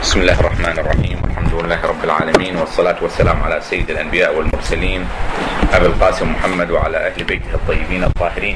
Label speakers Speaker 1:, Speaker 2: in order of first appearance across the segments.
Speaker 1: بسم الله الرحمن الرحيم، والحمد لله رب العالمين، والصلاة والسلام على سيد الأنبياء والمرسلين أبي القاسم محمد وعلى أهل بيته الطيبين الطاهرين.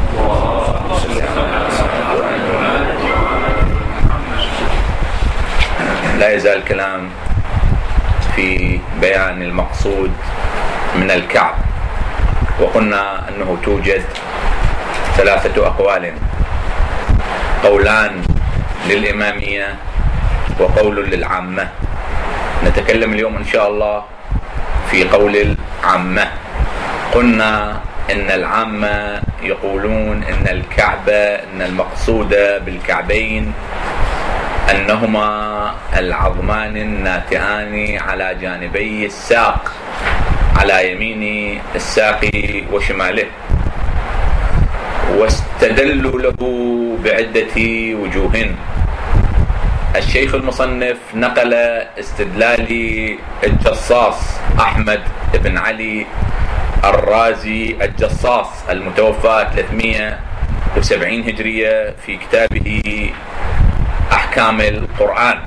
Speaker 1: لا يزال الكلام في بيان المقصود من الكعب، وقلنا أنه توجد ثلاثة أقوال: قولان للإمامية وقول للعامة. نتكلم اليوم إن شاء الله في قول العامة. قلنا إن العامة يقولون إن الكعبة، إن المقصود بالكعبين أنهما العظمان الناتئان على جانبي الساق، على يمين الساق وشماله، واستدلوا له بعدة وجوه. الشيخ المصنف نقل استدلال الجصاص أحمد بن علي الرازي الجصاص المتوفى 370 هجرية في كتابه أحكام القرآن.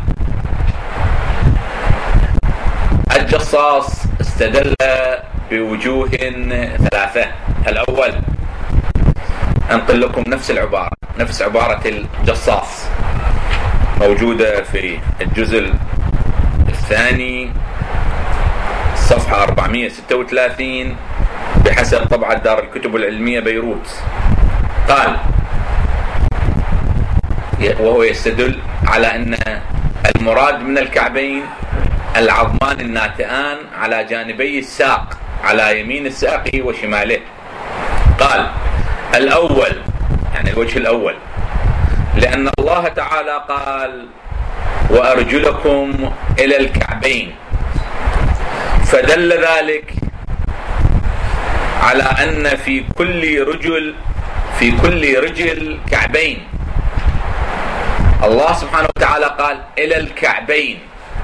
Speaker 1: الجصاص استدل بوجوه ثلاثة. الأول، أنقل لكم نفس عبارة الجصاص، موجودة في الجزء الثاني صفحة 436 بحسب طبعة دار الكتب العلمية بيروت. قال، وهو يستدل على أن المراد من الكعبين العظمان الناتئان على جانبي الساق، على يمين الساق وشماله. قال: الأول، يعني الوجه الأول، لأن الله تعالى قال: وأرجلكم إلى الكعبين، فدل ذلك على أن في كل رجل كعبين. الله سبحانه وتعالى قال إلى الكعبين،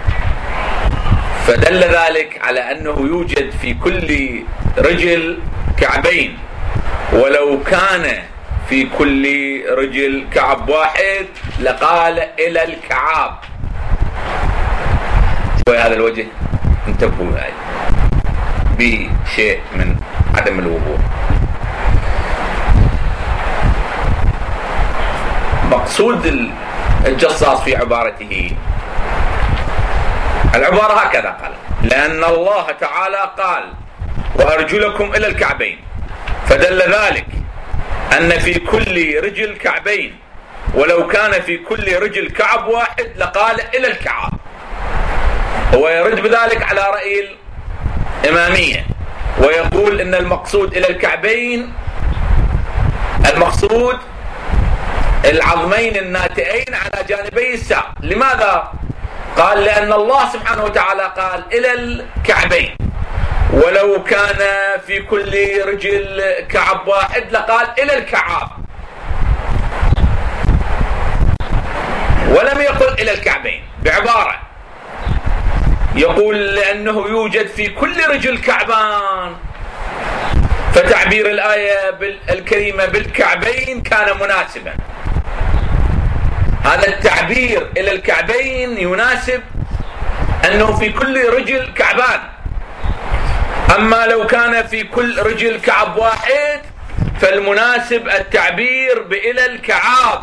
Speaker 1: فدل ذلك على أنه يوجد في كل رجل كعبين، ولو كان في كل رجل كعب واحد لقال إلى الكعاب. شوي هذا الوجه انتبهوا بشيء من عدم الوضوح. مقصود الجصاص في عبارته، العبارة هكذا قال: لأن الله تعالى قال وأرجلكم إلى الكعبين، فدل ذلك أن في كل رجل كعبين، ولو كان في كل رجل كعب واحد لقال إلى الكعاب. هو يرد بذلك على رأي الإمامية، ويقول إن المقصود إلى الكعبين المقصود العظمين الناتئين على جانبي الساق. لماذا؟ قال: لأن الله سبحانه وتعالى قال إلى الكعبين، ولو كان في كل رجل كعب واحد لقال إلى الكعاب، ولم يقل إلى الكعبين. بعبارة يقول لأنه يوجد في كل رجل كعبان، فتعبير الآية الكريمة بالكعبين كان مناسبا. هذا التعبير إلى الكعبين يناسب أنه في كل رجل كعبان، أما لو كان في كل رجل كعب واحد فالمناسب التعبير بإلى الكعاب.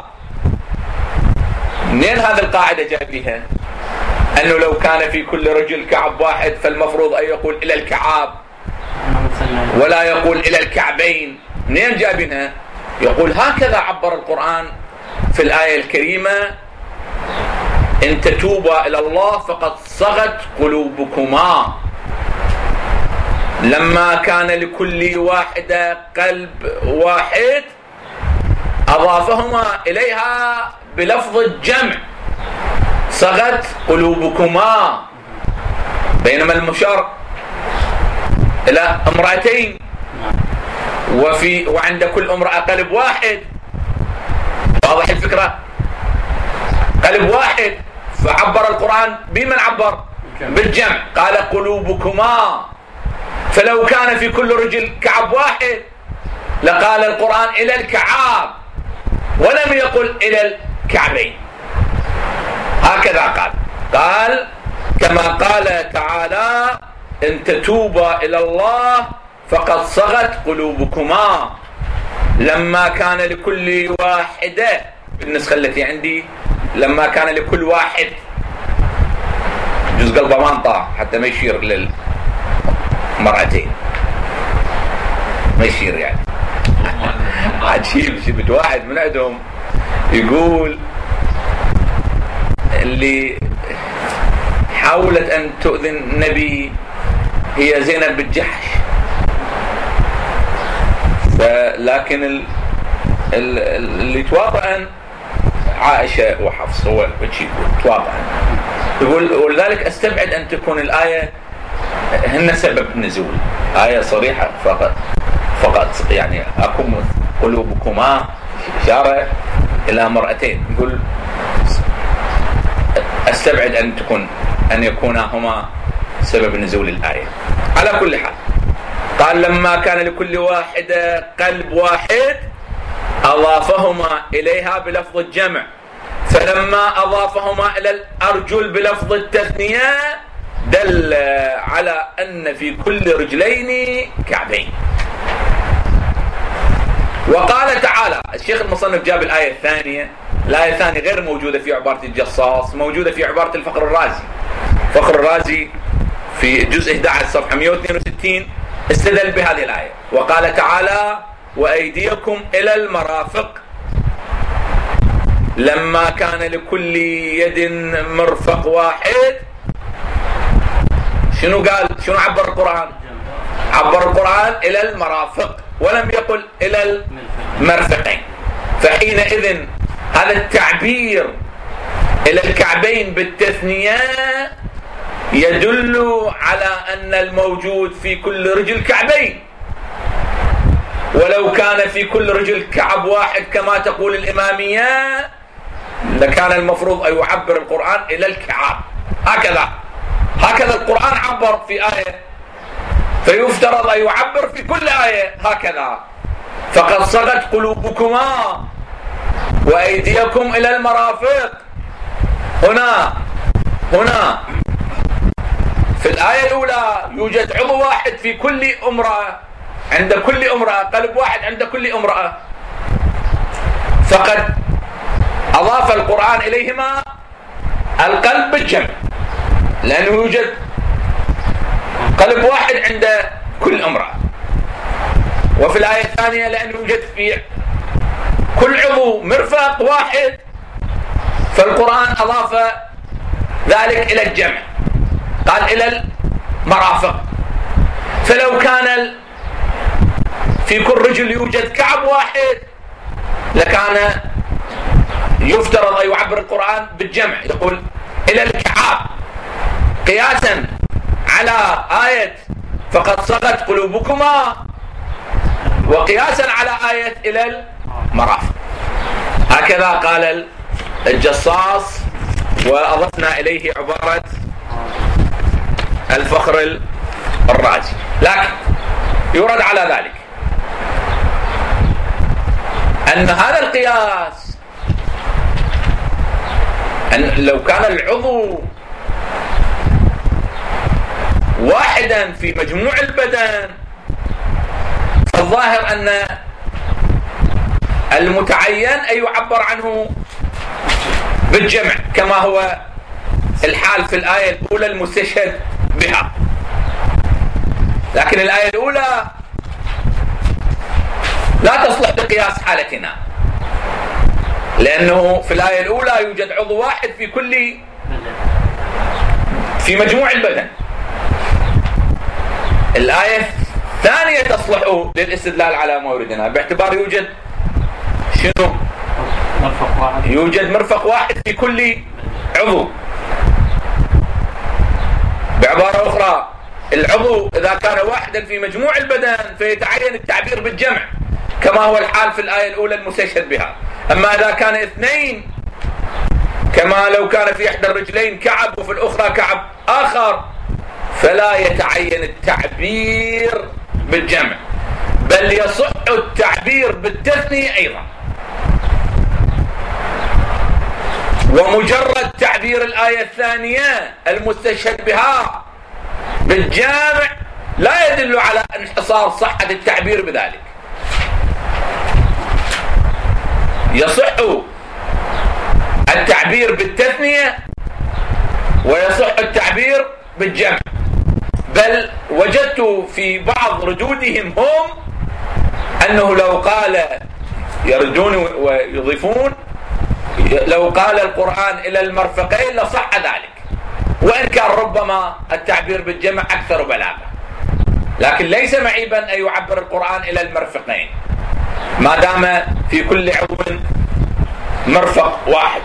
Speaker 1: منين هذا القاعدة جاء فيها؟ أنه لو كان في كل رجل كعب واحد فالمفروض أن يقول إلى الكعاب ولا يقول إلى الكعبين. منين جابينها؟ يقول هكذا عبر القرآن في الآية الكريمة: إن تتوبا إلى الله فقد صغت قلوبكما. لما كان لكل واحدة قلب واحد أضافهما إليها بلفظ الجمع: صغت قلوبكما. بينما المشار إلى امرأتين، وعند كل امرأة قلب واحد. واضح الفكرة؟ قلب واحد، فعبر القرآن بمن عبر؟ بالجمع، قال قلوبكما. فلو كان في كل رجل كعب واحد لقال القرآن إلى الكعاب، ولم يقل إلى الكعبين. هكذا قال قال كما قال تعالى إن تتوبا إلى الله فقد صغت قلوبكما لما كان لكل واحدة. بالنسخة التي عندي لما كان لكل واحد جزء قلبه ما انطى حتى ما يشير للمرأتين، ما يشير يعني. عجيب. شفت واحد من عندهم يقول اللي حاولت أن تؤذي النبي هي زينب بالجحش، لكن اللي تواطئا عائشة وحفص. هو بشي تواطئا يقول ولذلك أستبعد أن تكون الآية هن سبب نزول. آية صريحة فقط يعني أكم قلوبكما إشارة إلى مرأتين. يقول أستبعد أن يكونا هما سبب نزول الآية. على كل حال قال لما كان لكل واحدة قلب واحد أضافهما إليها بلفظ الجمع، فلما أضافهما إلى الأرجل بلفظ التثنية دل على أن في كل رجلين كعبين. وقال تعالى الشيخ المصنف جاب الآية الثانية. الآية الثانية غير موجودة في عبارة الجصاص، موجودة في عبارة الفخر الرازي. فخر الرازي في جزء 11 صفحة 162 استدل بهذه الآية. وقال تعالى وأيديكم إلى المرافق لما كان لكل يد مرفق واحد. شنو قال؟ شنو عبر القرآن؟ عبر القرآن إلى المرافق ولم يقل إلى المرفقين. فحينئذ هذا التعبير إلى الكعبين بالتثنية يدل على أن الموجود في كل رجل كعبين، ولو كان في كل رجل كعب واحد كما تقول الإمامية لكان المفروض أن يعبر القرآن إلى الكعاب. هكذا القرآن عبر في آية، فيفترض أن يعبر في كل آية هكذا. فقد صغت قلوبكما وأيديكم إلى المرافق. هنا في الآية الأولى يوجد عضو واحد في كل امرأة، عند كل امرأة قلب واحد عند كل امرأة، فقد أضاف القرآن إليهما القلب بالجمع لأنه يوجد قلب واحد عند كل امرأة. وفي الآية الثانية لأنه يوجد في كل عضو مرفق واحد فالقرآن أضاف ذلك إلى الجمع، قال إلى المرافق. فلو كان في كل رجل يوجد كعب واحد لكان يفترض أن يعبر القرآن بالجمع، يقول إلى الكعاب قياسا على آية فقد صغت قلوبكما وقياسا على آية إلى المرافق. هكذا قال الجصاص، وأضفنا إليه عبارة الفخر الرازي. لكن يرد على ذلك أن هذا القياس أن لو كان العضو واحدا في مجموع البدن فالظاهر أن المتعين أن يعبر عنه بالجمع كما هو الحال في الآية الأولى المستشهد بها. لكن الآية الأولى لا تصلح بقياس حالتنا، لأنه في الآية الأولى يوجد عضو واحد في مجموع البدن. الآية الثانية تصلح للاستدلال على ما يريدنا باعتبار يوجد شنو؟ يوجد مرفق واحد في كل عضو. بعبارة أخرى العضو إذا كان واحدا في مجموع البدن فيتعين التعبير بالجمع كما هو الحال في الآية الأولى المستشهد بها. أما إذا كان اثنين كما لو كان في إحدى الرجلين كعب وفي الأخرى كعب آخر فلا يتعين التعبير بالجمع، بل يصح التعبير بالتثنية أيضا. ومجرد تعبير الآية الثانية المستشهد بها بالجامع لا يدل على انحصار صحة التعبير بذلك. يصح التعبير بالتثنية ويصح التعبير بالجمع، بل وجدت في بعض ردودهم هم أنه لو قال يردون ويضيفون لو قال القرآن إلى المرفقين لصح ذلك، وإن كان ربما التعبير بالجمع أكثر بلاغة، لكن ليس معيبا أن يعبر القرآن إلى المرفقين ما دام في كل عضو مرفق واحد.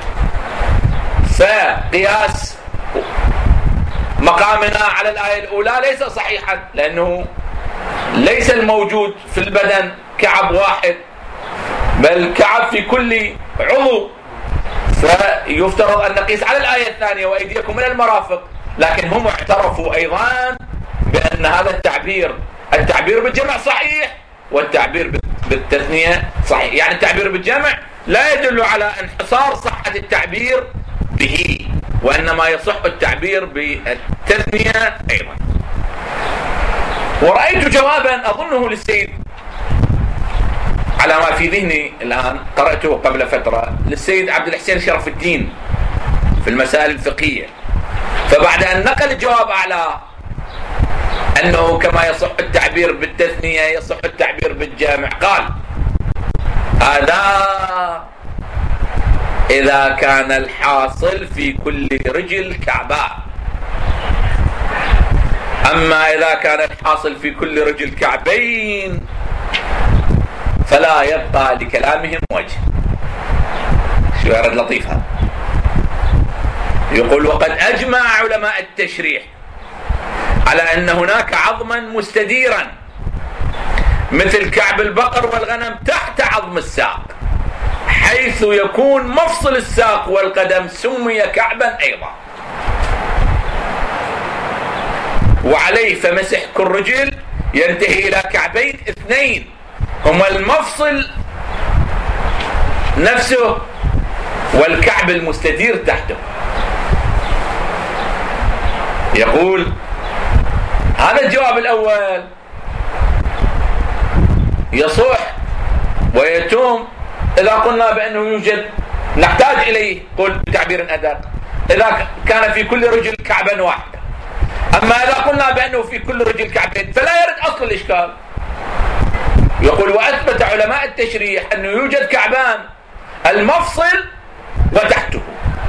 Speaker 1: فقياس مقامنا على الآية الأولى ليس صحيحا، لأنه ليس الموجود في البدن كعب واحد، بل كعب في كل عضو، فيفترض أن نقيس على الآية الثانية وأيديكم إلى المرافق. لكن هم اعترفوا أيضا بأن هذا التعبير بالجمع صحيح والتعبير بالتثنية صحيح، يعني التعبير بالجمع لا يدل على انحصار صحة التعبير به، وإنما يصح التعبير بالتثنية أيضا. ورأيت جوابا أظنه للسيد على ما في ذهني الآن، قرأته قبل فترة، للسيد عبد الحسين شرف الدين في المسائل الفقهية، فبعد أن نقل الجواب على أنه كما يصح التعبير بالتثنية يصح التعبير بالجامع، قال هذا إذا كان الحاصل في كل رجل كعباء، أما إذا كان الحاصل في كل رجل كعبين فلا يبقى لكلامهم وجه. شو يرد لطيف هذا؟ يقول وقد أجمع علماء التشريح على أن هناك عظما مستديرا مثل كعب البقر والغنم تحت عظم الساق، حيث يكون مفصل الساق والقدم سمي كعبا أيضا، وعليه فمسح كل رجل ينتهي إلى كعبين اثنين هما المفصل نفسه والكعب المستدير تحته. يقول هذا الجواب الأول يصح ويتم إذا قلنا بأنه يوجد، نحتاج إليه قل بتعبير أدق إذا كان في كل رجل كعبا واحدا. أما إذا قلنا بأنه في كل رجل كعبين فلا يرد أصل الإشكال. يقول وأثبت علماء التشريح أنه يوجد كعبان المفصل وتحته.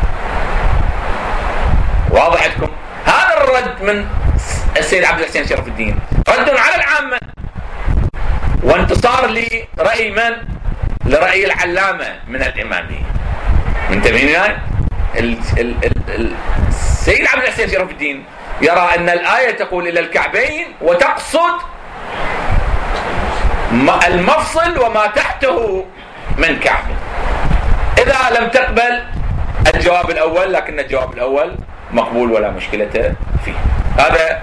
Speaker 1: واضح عندكم؟ هذا الرد من السيد عبد الحسين شرف الدين رد على العامة وانتصار لرأي من؟ لرأي العلامة من الإمامية. منتبهين يعني؟ السيد عبد الحسين شرف الدين يرى أن الآية تقول إلى الكعبين وتقصد المفصل وما تحته من كعب. إذا لم تقبل الجواب الأول، لكن الجواب الأول مقبول ولا مشكلة فيه. هذا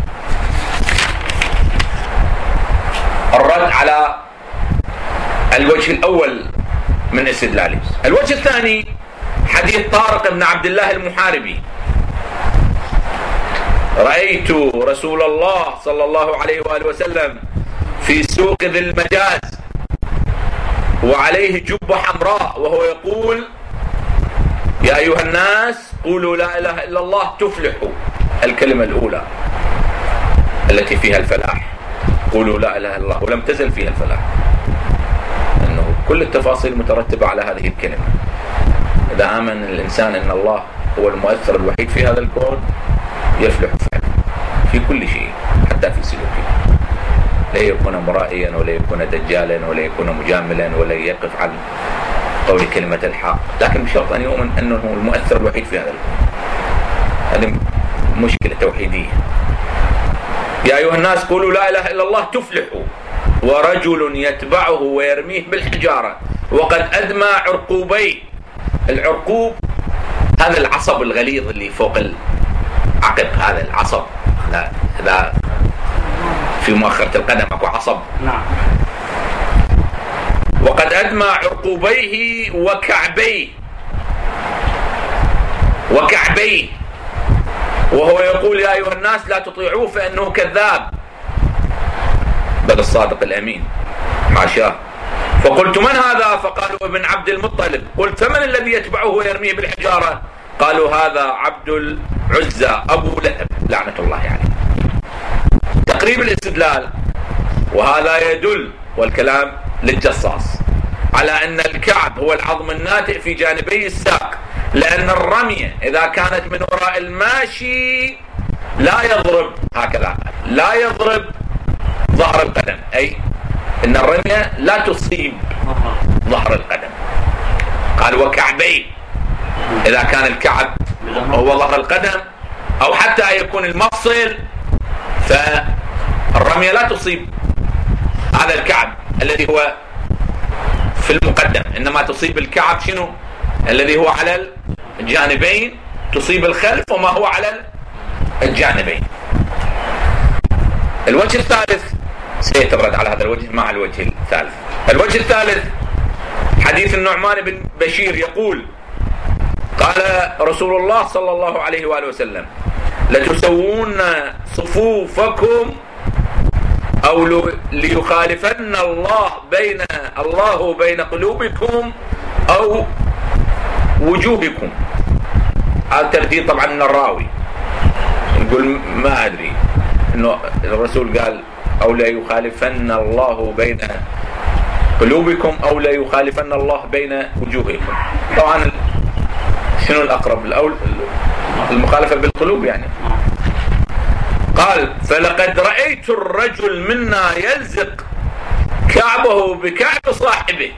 Speaker 1: الرد على الوجه الأول من استدلاله. الوجه الثاني حديث طارق بن عبد الله المحاربي: رأيت رسول الله صلى الله عليه وآله وسلم في سوق ذي المجاز وعليه جبة حمراء وهو يقول: يا أيها الناس قولوا لا إله إلا الله تفلحوا. الكلمة الأولى التي فيها الفلاح، قولوا لا إله إلا الله، ولم تزل فيها الفلاح، أنه كل التفاصيل مترتبة على هذه الكلمة. إذا آمن الإنسان أن الله هو المؤثر الوحيد في هذا الكون يفلح فعلا في كل شيء حتى في سلوكه، لا يكون مرائيا ولا يكون دجالا ولا يكون مجاملا ولا يقف عن قول كلمة الحق، لكن بشرط أن يؤمن أنه هو المؤثر الوحيد في هذا الكون. هذه مشكلة توحيدية. يا أيها الناس قولوا لا إله إلا الله تفلحوا. ورجل يتبعه ويرميه بالحجارة وقد أدمى عرقوبيه. العرقوب هذا العصب الغليظ اللي فوق العقب، هذا العصب لا في مؤخرة القدم أكو عصب.
Speaker 2: نعم.
Speaker 1: وقد أدمى عرقوبيه وكعبيه. وكعبيه، وهو يقول يا أيها الناس لا تطيعوه فإنه كذاب، بل الصادق الأمين حاشاه. فقلت من هذا؟ فقالوا ابن عبد المطلب. قلت فمن الذي يتبعه ويرميه بالحجارة؟ قالوا هذا عبد العزى أبو لهب لعنة الله عليه. تقريب الاستدلال، وهذا يدل والكلام للجصاص على أن الكعب هو العظم الناتئ في جانبي الساق، لأن الرمية إذا كانت من وراء الماشي لا يضرب هكذا، لا يضرب ظهر القدم، أي إن الرمية لا تصيب ظهر القدم. قال وكعبيه، إذا كان الكعب هو ظهر القدم أو حتى يكون المفصل، فالرمية لا تصيب هذا الكعب الذي هو في المقدم، إنما تصيب الكعب شنو؟ الذي هو على الجانبين، تصيب الخلف وما هو على الجانبين. الوجه الثالث سيترد على هذا الوجه مع الوجه الثالث. الوجه الثالث حديث النعمان بن بشير يقول قال رسول الله صلى الله عليه وآله وسلم لتسوون صفوفكم أو ليخالفن الله بين قلوبكم أو وجوهكم. هذا ترديد طبعا من الراوي، يقول ما أدري إنه الرسول قال أو لا يخالفن الله بين قلوبكم أو لا يخالفن الله بين وجوهكم. طبعا شنو الأقرب؟ المخالفة بالقلوب يعني. قال فلقد رأيت الرجل منا يلزق كعبه بكعب صاحبه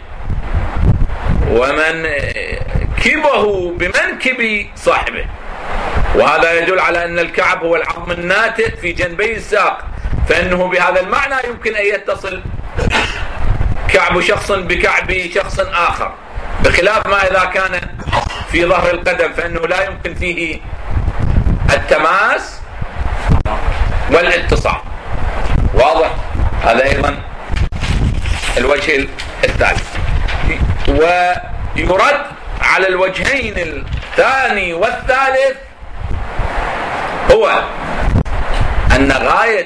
Speaker 1: ومن كبه بمنكب صاحبه. وهذا يدل على أن الكعب هو العظم الناتئ في جنبي الساق، فإنه بهذا المعنى يمكن أن يتصل كعب شخص بكعب شخص آخر، بخلاف ما إذا كان في ظهر القدم فإنه لا يمكن فيه التماس والاتصال. واضح؟ هذا أيضا الوجه الثالث. ويرد على الوجهين الثاني والثالث هو أن غاية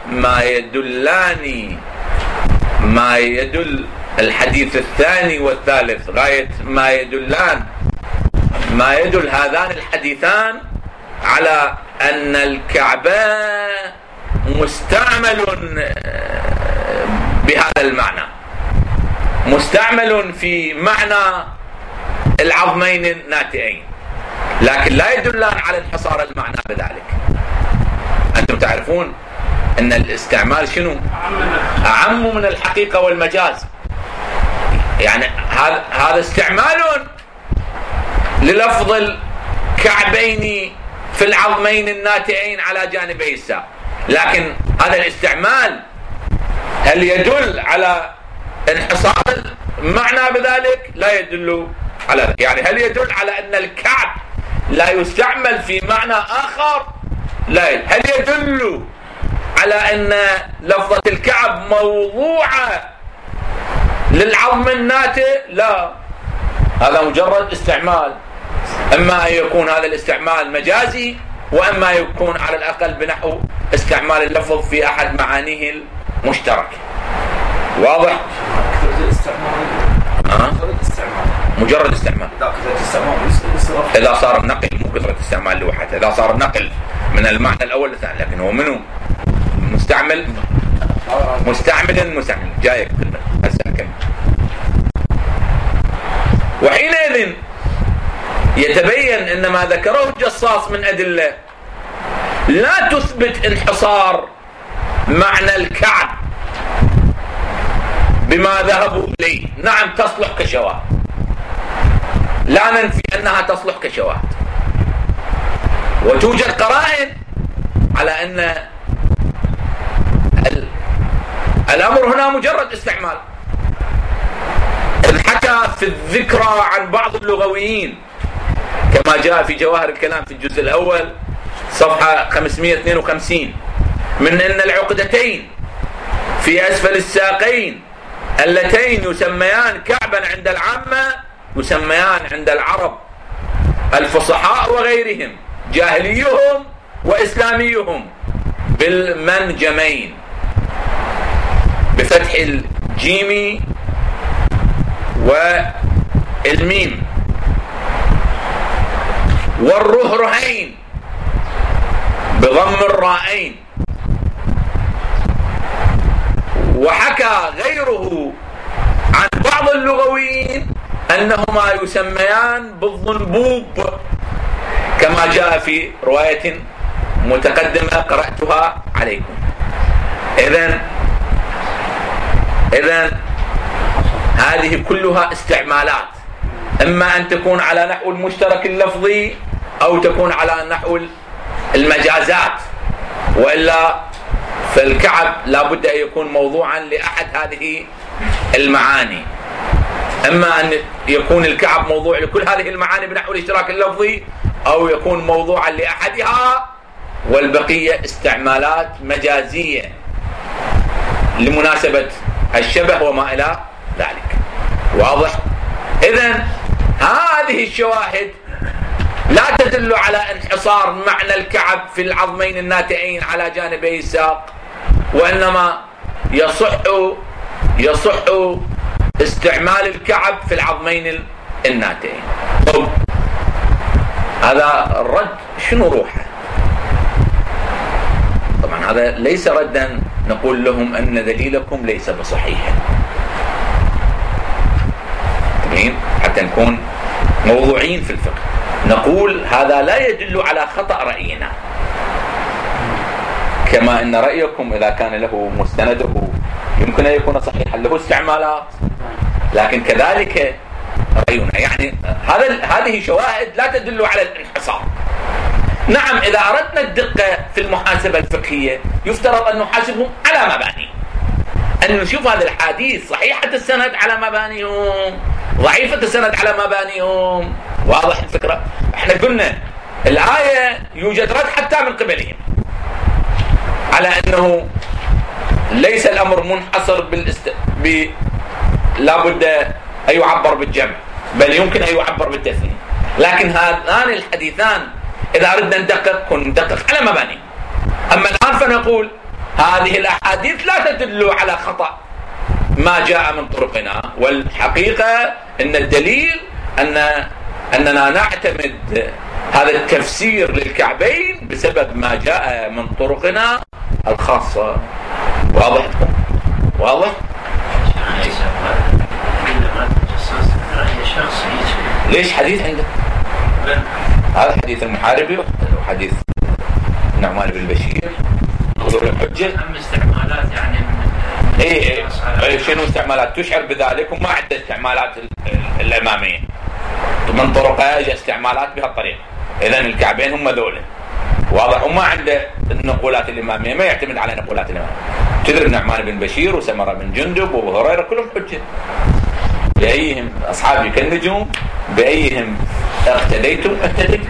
Speaker 1: ما يدل الحديث الثاني والثالث، غاية ما يدل هذان الحديثان على أن الكعبة مستعمل بهذا المعنى، مستعمل في معنى العظمين الناتئين، لكن لا يدلان على انحصار المعنى بذلك. أنتم تعرفون أن الاستعمال شنو؟ أعم من الحقيقة والمجاز. يعني هذا استعمال للفظ الكعبين في العظمين الناتئين على جانبي الساق، لكن هذا الاستعمال هل يدل على انحصار المعنى بذلك؟ لا يدل على ذلك. يعني هل يدل على أن الكعب لا يستعمل في معنى آخر؟ لا يدل. هل يدل على أن لفظة الكعب موضوعة للعظم الناتئ؟ لا، هذا مجرد استعمال، إما أن يكون هذا الاستعمال مجازي، وإما يكون على الأقل بنحو استعمال اللفظ في أحد معانيه المشتركة. واضح؟ مجرد استعمال. إذا صار النقل، مو كثرة استعمال لوحده، إذا صار النقل من المعنى الأول للثاني، لكن هو منه مستعمل جايك كلمة. وحينئذ يتبين أن ما ذكره الجصاص من أدلة لا تثبت انحصار معنى الكعب بما ذهبوا إليه. نعم تصلح كشواهد، لا ننفي أنها تصلح كشواهد، وتوجد قرائن على أن الأمر هنا مجرد استعمال. حكى في الذكرى عن بعض اللغويين كما جاء في جواهر الكلام في الجزء الأول صفحة 552 من أن العقدتين في أسفل الساقين اللتين يسميان كعبا عند العامة يسميان عند العرب الفصحاء وغيرهم، جاهليهم وإسلاميهم، بالمنجمين بفتح الجيم والميم، والرهرهين بضم الراءين. وحكى غيره عن بعض اللغويين أنهما يسميان بالضنبوب، كما جاء في رواية متقدمة قرأتها عليكم. إذن هذه كلها استعمالات، إما أن تكون على نحو المشترك اللفظي أو تكون على نحو المجازات، وإلا فالكعب لا بد أن يكون موضوعا لأحد هذه المعاني، إما أن يكون الكعب موضوع لكل هذه المعاني بنحو الاشتراك اللفظي، أو يكون موضوعا لأحدها، والبقية استعمالات مجازية لمناسبة الشبه وما إلى ذلك. واضح؟ إذن هذه الشواهد لا تدل على انحصار معنى الكعب في العظمين الناتئين على جانبي الساق، وإنما يصح استعمال الكعب في العظمين الناتئين. طب هذا الرد شنو روحه؟ طبعا هذا ليس ردا نقول لهم أن دليلكم ليس بصحيح، حتى نكون موضوعين في الفقه. نقول هذا لا يدل على خطأ رأينا، كما أن رأيكم إذا كان له مستنده يمكن أن يكون صحيحا، له استعمالات، لكن كذلك رأينا. يعني هذه شواهد لا تدل على الانحصار. نعم، إذا أردنا الدقة في المحاسبة الفقهية يفترض أن نحاسبهم على مباني، أن نشوف هذا الحديث صحيحة السند على مبانيهم، ضعيفة السند على مبانيهم. واضح الفكرة؟ احنا قلنا الآية يوجد رد حتى من قبلهم على أنه ليس الأمر منحصر لا بد أن يعبر بالجمع، بل يمكن أن يعبر بالتثنية. لكن هذان الحديثان إذا أردنا ندقق على مباني. أما الآن فنقول هذه الأحاديث لا تدل على خطأ ما جاء من طرقنا، والحقيقة أن الدليل أننا نعتمد هذا التفسير للكعبين بسبب ما جاء من طرقنا الخاصة. واضح؟ واضح؟ ليش حديث عنده؟ هذا حديث المحاربي وحديث نعمان بن بشير الحجة.
Speaker 2: استعمالات يعني
Speaker 1: ايه شنو استعمالات تشعر بذلك، وما عنده استعمالات الاماميه من طرقها اجى استعمالات بهالطريقه. اذا الكعبين هم ذولا. واضح؟ وما عنده النقولات الاماميه، ما يعتمد على نقولات الاماميه. تدري نعمان بن بشير وسمره بن جندب وابو هريره كلهم حجه. بايهم اصحابي كالنجوم، بايهم اقتديتم اهتديتم.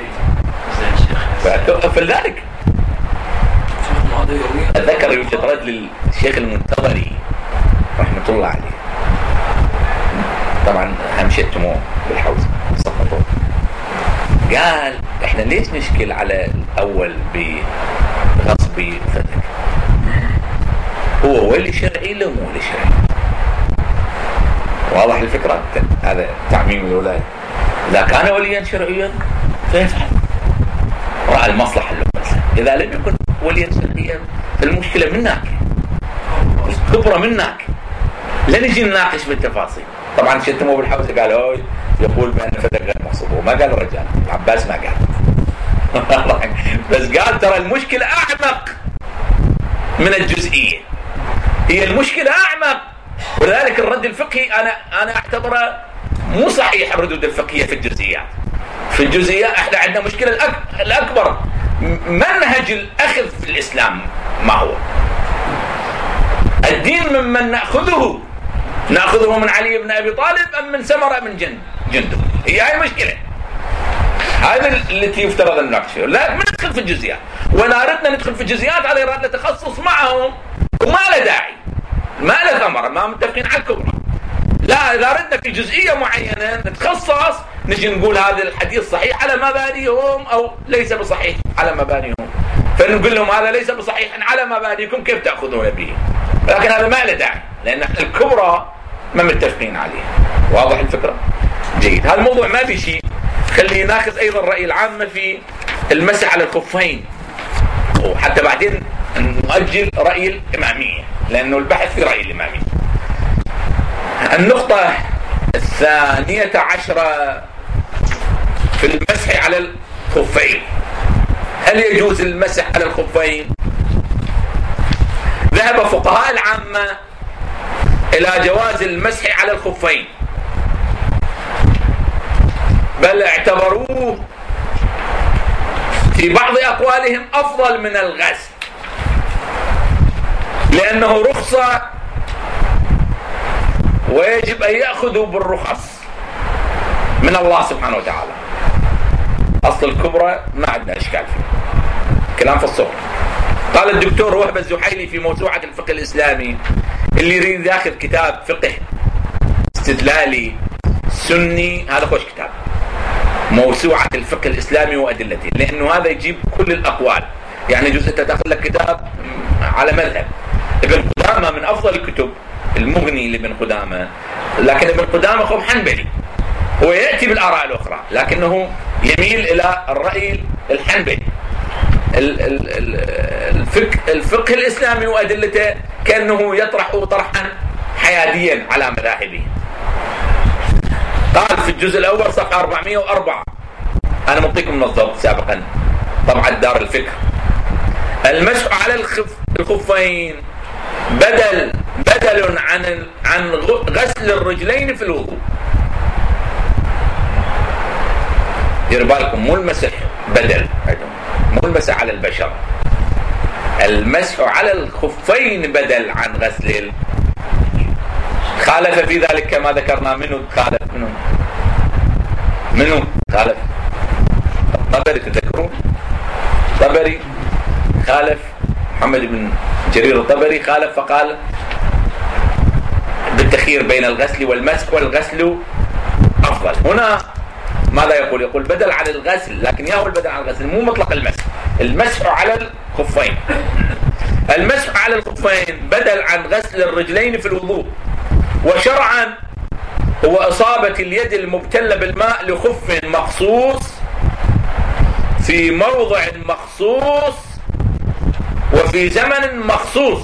Speaker 1: فلذلك أتذكر يوجد رجل للشيخ المنتظري رحمة الله عليه، طبعا هم شتموه بالحوزة سقطوه، قال احنا ليش نشكل على الأول بغصب فتك؟ هو ولي شرعي له مو ولي شرعي. واضح الفكرة؟ هذا تعميم الولاية. إذا كان وليا شرعيا فيفعل، رأى المصلحة للمسلم. إذا لم يكن وليا شرعيا فالمشكلة منك، الكبرى منك، لا نجي نناقش بالتفاصيل. طبعا شتموا بالحوزة، قال هو يقول بأن فتك غير مغصوب، وما قال الرجال العباس ما قال بس قال ترى المشكلة أعمق من الجزئية، هي المشكلة أعمق. ولذلك الرد الفقهي أنا أعتبره مو صحيح. الردود الفقهية في الجزئيات، في الجزئيات احنا عندنا مشكلة الأكبر، منهج الأخذ في الإسلام ما هو؟ الدين ممن نأخذه من علي بن أبي طالب أم من سمرة من جندب؟ هي هاي المشكلة، هذا التي يفترض أن نناقشه. لا ما ندخل في الجزئيات، ولا أردنا ندخل في الجزئيات هذا يراد تخصص معهم وما له داعي، ما له ثمرة، ما متفقين على الكبرى. لا، إذا ردنا في جزئية معينة نتخصص نجي نقول هذا الحديث صحيح على مبانيهم أو ليس بصحيح على مبانيهم، فنقول لهم هذا ليس بصحيح على مبانيكم، كيف تأخذون به؟ لكن هذا ما له داعي، لأن احنا الكبرى ما متفقين عليها. واضح الفكرة؟ جيد. هذا الموضوع ما في شيء. خلي ناخذ أيضا رأي العامة في المسح على الخفين، وحتى بعدين نؤجل رأي الإمامية، لأنه البحث في رأي الإمامية. النقطة 12 في المسح على الخفين. هل يجوز المسح على الخفين؟ ذهب فقهاء العامة إلى جواز المسح على الخفين، بل اعتبروه في بعض أقوالهم أفضل من الغسل، لأنه رخصة ويجب أن يأخذوا بالرخص من الله سبحانه وتعالى. أصل الكبرى ما عندنا إشكال فيه، كلام في الصور. قال الدكتور وهب الزحيلي في موسوعة الفقه الإسلامي، اللي يريد ياخذ كتاب فقه استدلالي سني هذا خوش كتاب، موسوعة الفقه الإسلامي وأدلته، لأنه هذا يجيب كل الأقوال. يعني يجوز أنت تأخذ لك كتاب على مذهب ابن قدامة من أفضل الكتب، المغني لابن قدامة، لكن ابن قدامة هو حنبلي، هو يأتي بالآراء الأخرى لكنه يميل إلى الرأي الحنبلي. الفقه الإسلامي وأدلته كأنه يطرح طرحا حياديا على مذاهبه. قال في الجزء الأول صفحة 404، أنا مطيكم من الضبط سابقا طبعا دار الفكر: المسح على الخفين بدل عن غسل الرجلين في الوضوء. دير بالكم، مو المسح بدل، مو المسح على البشر، المسح على الخفين بدل عن غسل. خالف في ذلك كما ذكرنا. منه خالف؟ منه خالف؟ الطبري، تذكرون الطبري خالف، محمد بن جرير الطبري خالف فقال بالتخيير بين الغسل والمسح، والغسل أفضل. هنا ماذا يقول؟ يقول بدل عن الغسل، لكن ياهو البدل عن الغسل مو مطلق المسح. المسح على الخفين، المسح على الخفين بدل عن غسل الرجلين في الوضوء. وشرعا هو إصابة اليد المبتلة بالماء لخف مخصوص في موضع مخصوص وفي زمن مخصوص.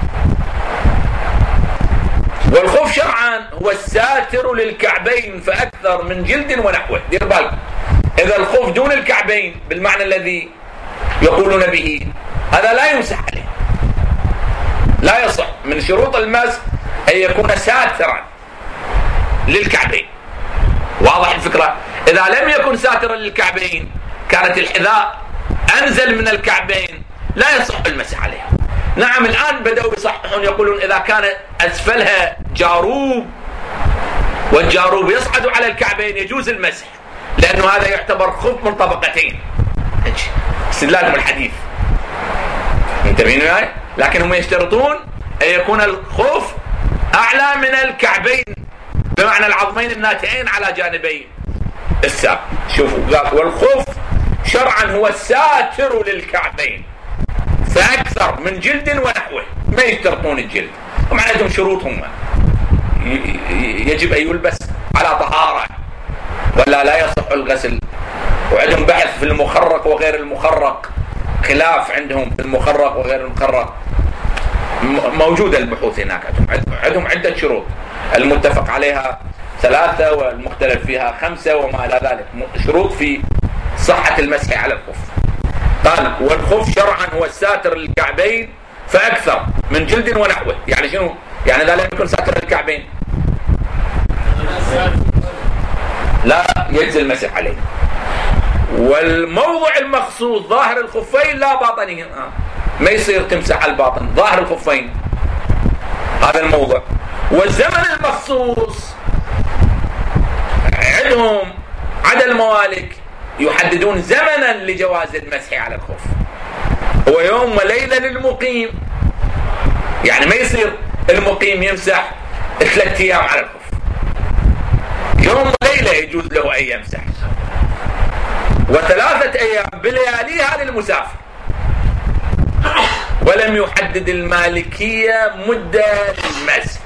Speaker 1: والخف شرعا هو الساتر للكعبين فأكثر من جلد ونحوه. دير بالك، إذا الخف دون الكعبين بالمعنى الذي يقولون به هذا لا يمسح عليه، لا يصح. من شروط المسح أن يكون ساترا للكعبين. واضح الفكرة؟ إذا لم يكن ساترا للكعبين، كانت الحذاء أنزل من الكعبين، لا يصح المسح عليها. نعم، الآن بدأوا يصححون، يقولون إذا كان أسفلها جاروب والجاروب يصعد على الكعبين يجوز المسح، لأنه هذا يعتبر خف من طبقتين. استدلالهم الحديث، انتبهين معي؟ لكن هم يشترطون أن يكون الخف أعلى من الكعبين، بمعنى العظمين الناتئين على جانبي الساق. شوفوا، والخف شرعا هو الساتر للكعبين فأكثر من جلد ونحوه. ما يشترطون الجلد، هم عندهم شروطهم، يجب أن يلبس على طهارة ولا لا يصح الغسل. وعندهم بحث في المخرق وغير المخرق، خلاف عندهم في المخرق وغير المخرق، موجودة البحوث هناك. عندهم عدة شروط، المتفق عليها 3 والمختلف فيها 5 وما إلى ذلك، شروط في صحة المسح على الخف. قال والخف شرعا هو الساتر للكعبين فأكثر من جلد ونحوه. يعني شنو؟ يعني إذا لم يكن ساتر للكعبين لا يجزي المسح عليه. والموضع المخصوص ظاهر الخفين لا باطنهم، ما يصير تمسح على الباطن، ظاهر الخفين هذا الموضع. والزمن المخصوص عندهم عدا الموالك يحددون زمنا لجواز المسح على الخف، هو يوم وليلة للمقيم. يعني ما يصير المقيم يمسح 3 أيام على الخف، يوم وليلة يجوز له أن يمسح، و3 أيام بلياليها للمسافر. ولم يحدد المالكية مدة للمسح.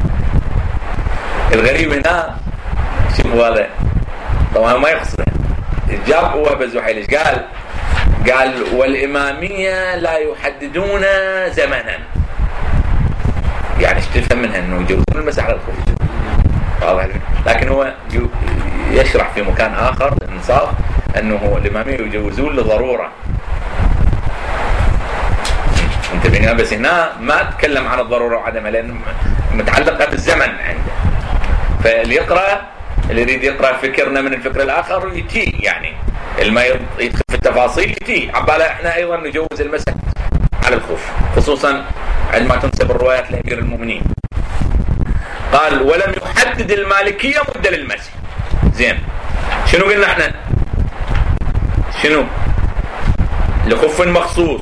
Speaker 1: الغريب هنا شوفوا هذا طبعا ما يقصده، جاب هو بزحيل قال والإمامية لا يحددون زمنا. يعني ايش تفهم منها؟ انه يجوزون المسح على الخف، واضح. لكن هو يشرح في مكان آخر الإنصاف أنه الإمامية يجوزون لضرورة. انتبهنا، بس هنا ما أتكلم عن الضرورة وعدمها لأن متعلقة بالزمن عنده. فاللي يقرأ، اللي يريد يقرأ فكرنا من الفكر الآخر يتي، يعني ما يدخل في التفاصيل يتي عبالة احنا أيضا نجوز المسح على الخف، خصوصا عندما تنسب الروايات لأمير المؤمنين. قال ولم يحدد المالكية مدة للمسح. زين، شنو قلنا احنا؟ شنو؟ لخف مخصوص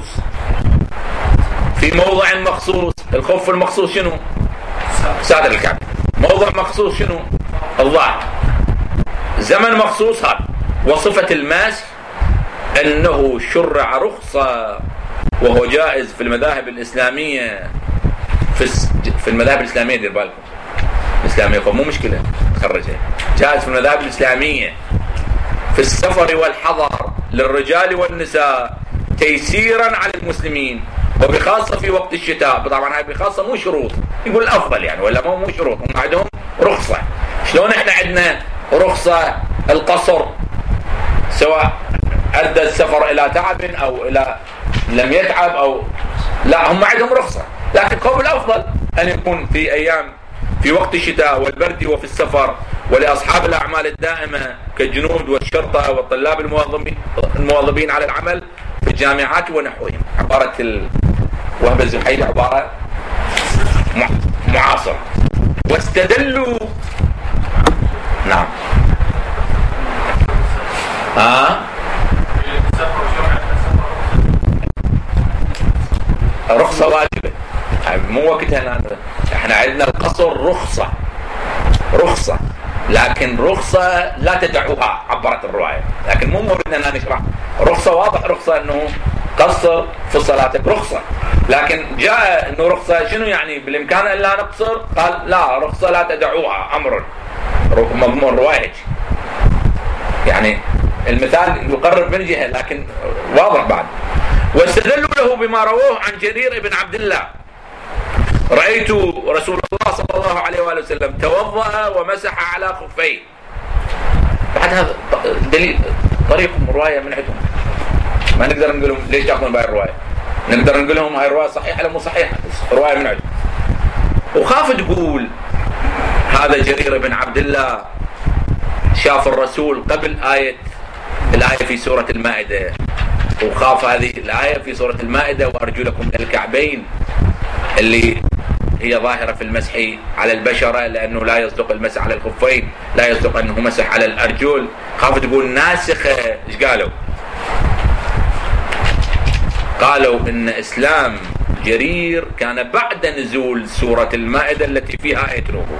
Speaker 1: في موضع مخصوص. الخف المخصوص شنو؟ سادر الكعب. موضع مخصوص شنو؟ الظهر. زمن مخصوص هذا. وصفة المسح أنه شرع رخصة، وهو جائز في المذاهب الإسلامية، في المذاهب الإسلامية دير بالكم، الإسلامية مو مشكلة خرجها، جائز في المذاهب الإسلامية في السفر والحضر للرجال والنساء تيسيرا على المسلمين، وبخاصة في وقت الشتاء. طبعا هاي بخاصة مو شروط، يقول الأفضل يعني، ولا مو شروط، هم عندهم رخصة. شلون احنا عندنا رخصة القصر سواء أدى السفر إلى تعب أو إلى لم يتعب أو لا، هم عندهم رخصة. لكن قول الأفضل أن يكون في أيام في وقت الشتاء والبرد وفي السفر، ولأصحاب الأعمال الدائمة كالجنود والشرطة والطلاب المواظبين على العمل في الجامعات ونحوهم. عبارة وهب الزحيلي عبارة معاصرة. واستدلوا نعم رخصة واجبة، مو وقتها. احنا عندنا القصر رخصة، لكن رخصة لا تدعوها، عبرت الرواية، لكن مو موردنا أن نشرح. رخصة واضح، رخصة انه قصر في صلاتك رخصة، لكن جاء انه رخصة شنو يعني؟ بالامكان ان لا نقصر؟ قال لا، رخصة لا تدعوها، امر مضمون رواية. يعني المثال يقرب من جهة لكن واضح بعد. واستدلوا له بما رووه عن جرير بن عبد الله: رأيت رسول الله صلى الله عليه وآله وسلم توضأ ومسح على خفيه. بعد هذا دليل طريقهم رواية من عندهم، ما نقدر نقول لهم ليش تأخذون بهاي الرواية. نقدر نقول لهم هاي الرواية صحيحة ولا مو صحيحة، رواية من عندهم. وخاف تقول هذا جرير بن عبد الله شاف الرسول قبل الآية في سورة المائدة، وخاف هذه الآية في سورة المائدة وأرجلكم إلى الكعبين اللي هي ظاهرة في المسح على البشرة، لأنه لا يصدق المسح على الخفين، لا يصدق أنه مسح على الأرجل. خاف تقول ناسخة. إيش قالوا إن إسلام جرير كان بعد نزول سورة المائدة التي فيها آية الوضوء.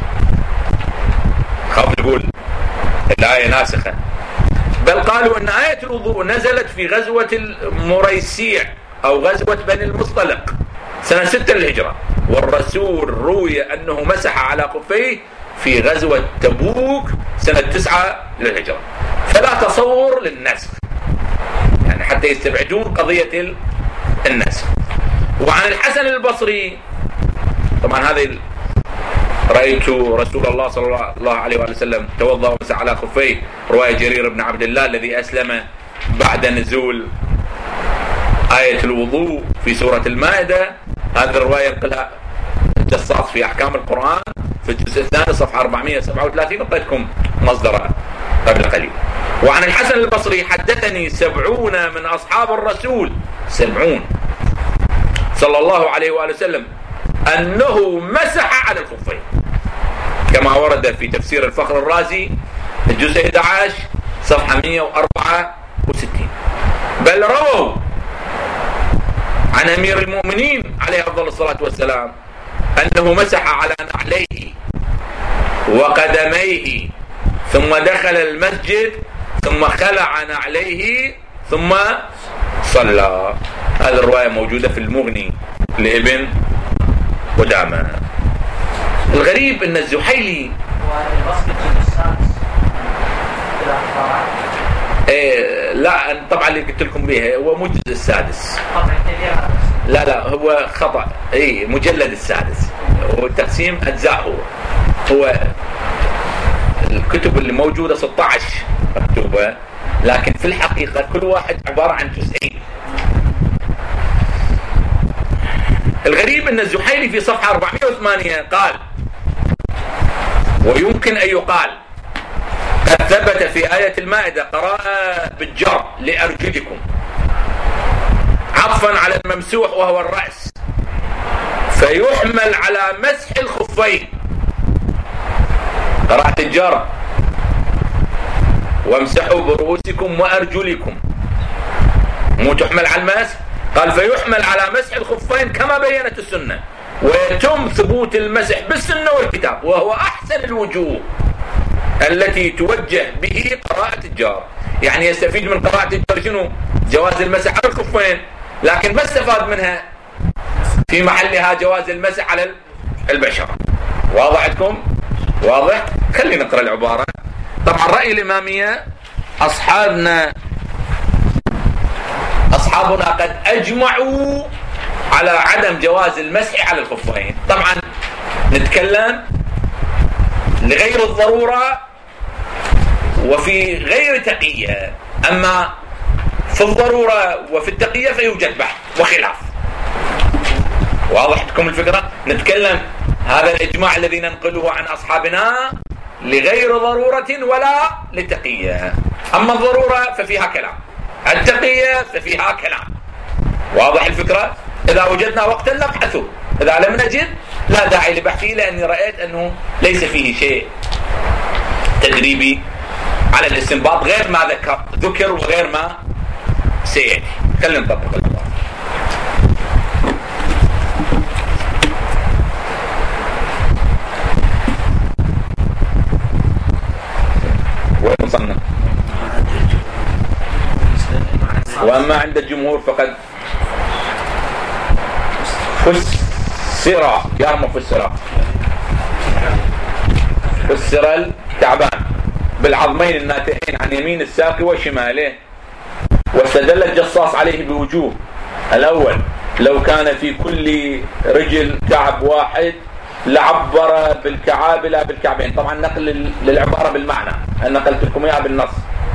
Speaker 1: خاف تقول الآية ناسخة، بل قالوا إن آية الوضوء نزلت في غزوة المريسيع أو غزوة بني المصطلق سنة 6 للهجرة، والرسول روي أنه مسح على خفيه في غزوة تبوك سنة 9 للهجرة. فلا تصور للنسخ، يعني حتى يستبعدون قضية النسخ. وعن الحسن البصري، طبعا هذه رأيت رسول الله صلى الله عليه وسلم توضأ ومسح على خفيه، رواية جرير بن عبد الله الذي أسلم بعد نزول آية الوضوء في سورة المائدة. هذه الرواية ينقلها الجصاص في أحكام القرآن في الجزء الثاني صفحة 437، أعطيتكم مصدرها قبل قليل. وعن الحسن البصري: حدثني 70 من أصحاب الرسول 70 صلى الله عليه وآله وسلم أنه مسح على الخفين، كما ورد في تفسير الفخر الرازي الجزء 11 صفحة 164. بل رووا عن أمير المؤمنين عليه أفضل الصلاة والسلام أنه مسح على نعليه وقدميه ثم دخل المسجد ثم خلع نعليه ثم صلى. هذه الرواية موجودة في المغني لابن قدامة. الغريب أن الزحيلي لا طبعا اللي قلت لكم به هو مو الجزء السادس، لا هو خطأ، مجلد السادس، هو تقسيم أجزاء. هو الكتب اللي موجودة 16 مكتوبة، لكن في الحقيقة كل واحد عبارة عن جزئين. الغريب أن الزحيلي في صفحة 408 قال: ويمكن أن يقال قد ثبت في آية المائدة قراءة بالجر لأرجلكم عطفا على الممسوح وهو الرأس، فيحمل على مسح الخفين. قراءة الجر وامسحوا برؤوسكم وأرجلكم، مو تحمل على المسح. قال فيحمل على مسح الخفين كما بينت السنة، ويتم ثبوت المسح بالسنة والكتاب، وهو أحسن الوجوه التي توجه به قراءة الجار. يعني يستفيد من قراءة الجار شنو؟ جواز المسح على الخفين، لكن ما استفاد منها في محلها جواز المسح على البشرة. واضح عندكم؟ واضح؟ خلينا نقرأ العبارة. طبعا رأي الإمامية أصحابنا قد أجمعوا على عدم جواز المسح على الخفين. طبعا نتكلم لغير الضرورة وفي غير تقية، أما في الضرورة وفي التقية فيوجد بحث وخلاف. واضح لكم الفكرة؟ نتكلم هذا الإجماع الذي ننقله عن أصحابنا لغير ضرورة ولا لتقية، أما الضرورة ففيها كلام، التقية ففيها كلام. واضح الفكرة؟ إذا وجدنا وقتا نبحثه، إذا لم نجد لا داعي لبحثه، لأني رأيت أنه ليس فيه شيء تدريبي على الاستنباط غير ما ذكر وغير ما سيأتي. خلينا نطبق الأمر. وين وصلنا؟ وأما عند الجمهور فقد فسر التعبان بالعظمين الناتئين عن يمين الساق وشماله، واستدل الجصاص عليه بوجوه. الأول: لو كان في كل رجل كعب واحد لعبر بالكعاب لا بالكعبين. طبعا نقل للعبارة بالمعنى، أنا نقلت لكم إياها بالنص،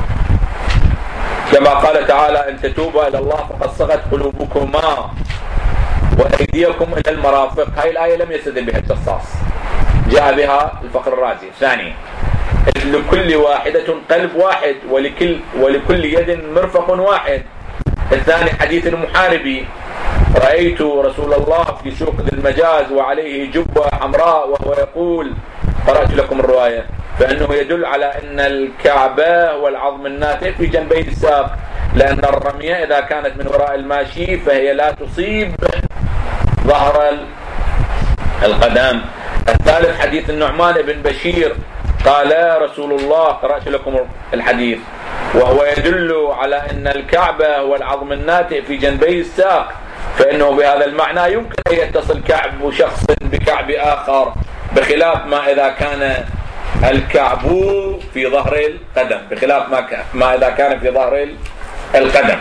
Speaker 1: كما قال تعالى: إن تتوبوا إلى الله فقد صغت قلوبكما وأيديكم إلى المرافق. هاي الآية لم يستدل بها الجصاص، جاء بها الفخر الرازي. ثاني: لكل واحدة قلب واحد ولكل يد مرفق واحد. الثاني: حديث المحاربي: رأيت رسول الله في سوق ذي المجاز وعليه جبة حمراء وهو يقول، قرأت لكم الرواية، فإنه يدل على أن الكعبة والعظم الناتئ في جنبي الساق، لأن الرمية إذا كانت من وراء الماشي فهي لا تصيب ظهر القدم. الثالث: حديث النعمان بن بشير قال رسول الله، قرأت لكم الحديث، وهو يدل على أن الكعبة والعظم الناتئ في جنبي الساق، فإنه بهذا المعنى يمكن أن يتصل كعب شخص بكعب آخر، بخلاف ما إذا كان الكعب في ظهر القدم، بخلاف ما إذا كان في ظهر القدم.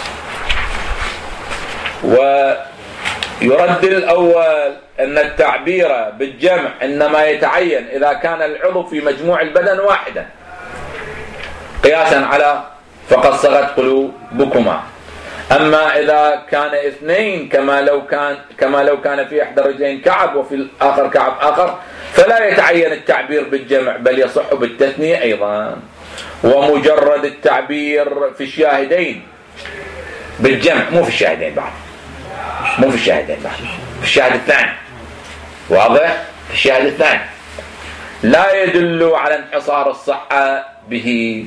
Speaker 1: ويرد الأول أن التعبير بالجمع إنما يتعين إذا كان العضو في مجموع البدن واحدا، قياسا على فقد صغت قلوبكما. أما إذا كان اثنين كما لو كان في إحدى الرجلين كعب وفي الآخر كعب آخر، فلا يتعين التعبير بالجمع، بل يصح بالتثنية أيضا. ومجرد التعبير في الشاهدين بالجمع، مو في الشاهدين بعد، في الشاهد الثاني، واضح؟ في الشاهد الثاني لا يدل على انحصار الصحة به.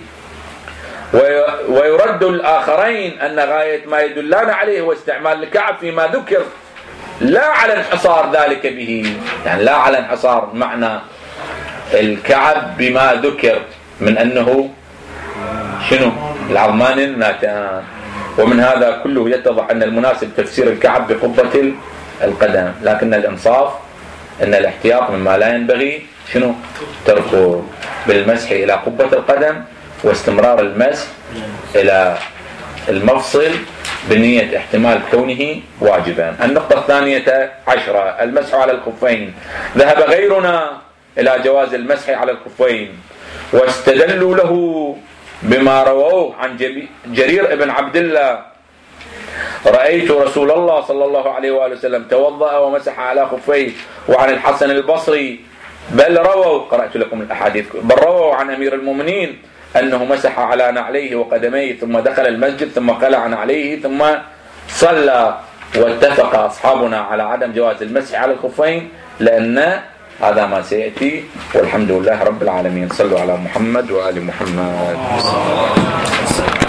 Speaker 1: ويرد الآخرين أن غاية ما يدلان عليه هو استعمال الكعب فيما ذكر، لا على انحصار ذلك به، يعني لا على انحصار معنى الكعب بما ذكر من أنه شنو العظمان الناتئان. ومن هذا كله يتضح أن المناسب تفسير الكعب بقبة القدم، لكن الإنصاف أن الاحتياط مما لا ينبغي شنو تركه بالمسح إلى قبة القدم، واستمرار المسح إلى المفصل بنية احتمال كونه واجبا. النقطة 12 المسح على الخفين. ذهب غيرنا إلى جواز المسح على الخفين، واستدلوا له بما رووه عن جرير ابن عبد الله: رأيت رسول الله صلى الله عليه وآله وسلم توضأ ومسح على خفيه. وعن الحسن البصري بل رووا، قرأت لكم الأحاديث، بل رووا عن أمير المؤمنين أنه مسح على نعليه وقدميه ثم دخل المسجد ثم قلع نعليه ثم صلى. واتفق أصحابنا على عدم جواز المسح على الخفين، لأن هذا ما سيأتي. والحمد لله رب العالمين. صلوا على محمد وآل محمد.